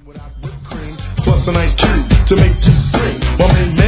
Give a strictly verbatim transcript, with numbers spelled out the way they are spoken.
Plus an ice cube to make you sing. My main